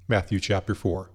Matthew chapter 4.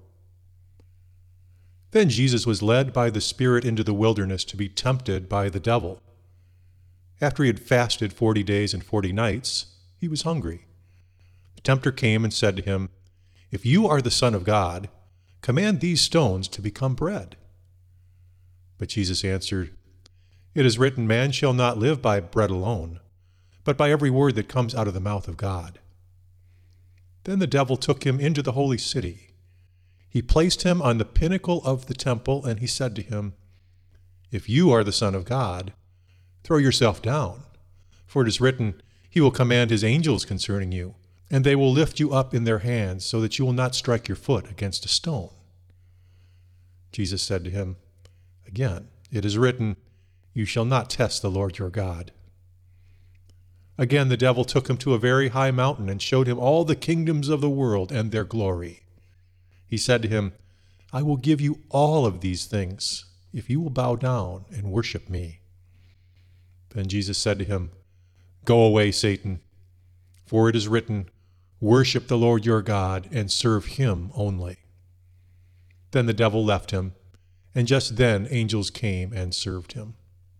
Then Jesus was led by the Spirit into the wilderness to be tempted by the devil. After he had fasted 40 days and 40 nights, he was hungry. The tempter came and said to him, "If you are the Son of God, command these stones to become bread." But Jesus answered, "It is written, man shall not live by bread alone, but by every word that comes out of the mouth of God." Then the devil took him into the holy city. He placed him on the pinnacle of the temple, and he said to him, "If you are the Son of God, throw yourself down, for it is written, he will command his angels concerning you, and they will lift you up in their hands, so that you will not strike your foot against a stone." Jesus said to him, "Again, it is written, you shall not test the Lord your God." Again the devil took him to a very high mountain and showed him all the kingdoms of the world and their glory. He said to him, "I will give you all of these things if you will bow down and worship me." Then Jesus said to him, "Go away, Satan, for it is written, worship the Lord your God and serve him only." Then the devil left him, and just then angels came and served him.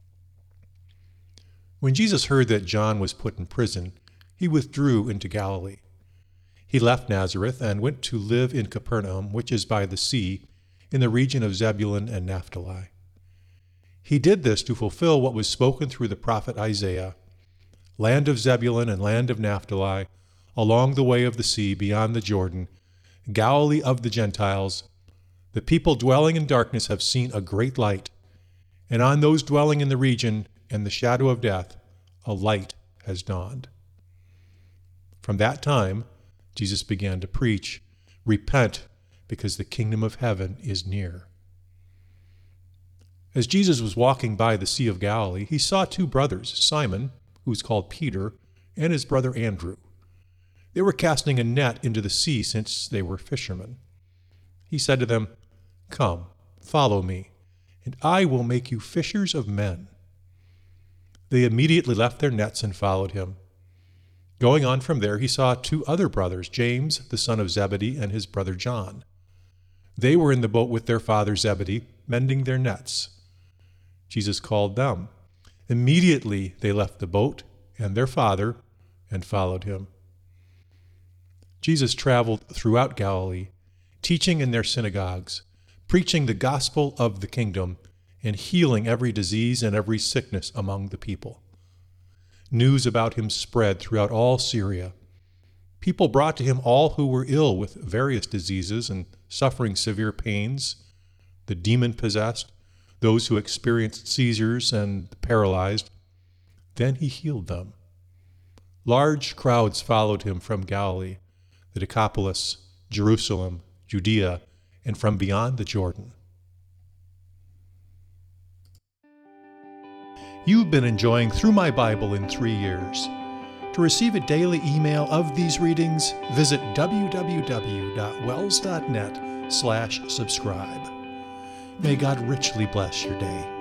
When Jesus heard that John was put in prison, he withdrew into Galilee. He left Nazareth and went to live in Capernaum, which is by the sea, in the region of Zebulun and Naphtali. He did this to fulfill what was spoken through the prophet Isaiah, "Land of Zebulun and land of Naphtali, along the way of the sea beyond the Jordan, Galilee of the Gentiles, the people dwelling in darkness have seen a great light, and on those dwelling in the region and the shadow of death, a light has dawned." From that time, Jesus began to preach, "Repent, because the kingdom of heaven is near." As Jesus was walking by the Sea of Galilee, he saw two brothers, Simon, who was called Peter, and his brother Andrew. They were casting a net into the sea, since they were fishermen. He said to them, "Come, follow me, and I will make you fishers of men." They immediately left their nets and followed him. Going on from there, he saw two other brothers, James, the son of Zebedee, and his brother John. They were in the boat with their father Zebedee, mending their nets. Jesus called them. Immediately they left the boat and their father and followed him. Jesus traveled throughout Galilee, teaching in their synagogues, preaching the gospel of the kingdom, and healing every disease and every sickness among the people. News about him spread throughout all Syria. People brought to him all who were ill with various diseases and suffering severe pains, the demon-possessed, those who experienced seizures, and the paralyzed. Then he healed them. Large crowds followed him from Galilee, the Decapolis, Jerusalem, Judea, and from beyond the Jordan. You've been enjoying Through My Bible in 3 Years. To receive a daily email of these readings, visit www.wells.net/subscribe. May God richly bless your day.